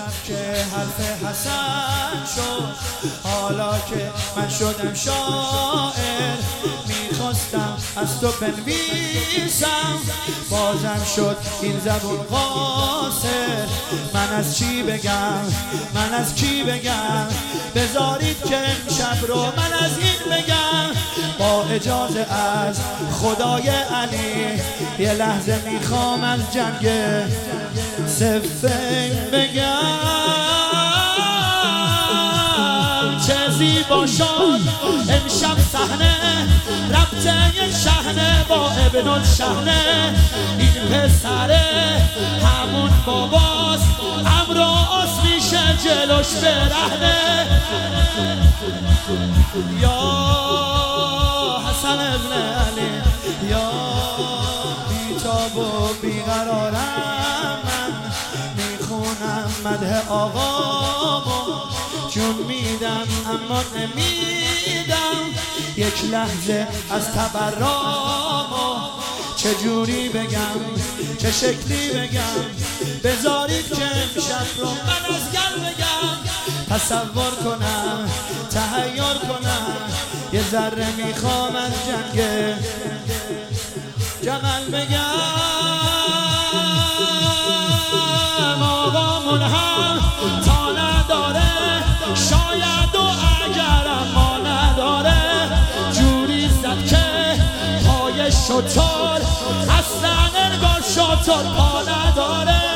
شب که حرف حسن شد، حالا که من شدم شاعر، میخواستم از تو بنویسم، بازم شد این زبون قاصر. من از چی بگم، من از کی بگم، بذارید که امشب رو من از این بگم. با اجازه از خدای علی یه لحظه میخوام از جنگ صفین بگم. چه زیبا شد امشب صحنه، ربطه شحنه با ابن الشحنه. این پسره همون باباست، امراض میشه جلوش برهنه. یا حسن ابن علی، یا بیتاب و بیقرارم، من میخونم مدح آقامو، جون میدم اما نمیدم یک لحظه از تبرامو. چجوری بگم، چه شکلی بگم، بذارید که امشب رو من از گل بگم. تصور کنم، تحیر کنم، یه ذره میخوام از جنگ جمل بگم. آقامون هم تا نداره، شاید و اگر اما نداره، جوری زد که پای شطور اصلا انگار شطور پا نداره.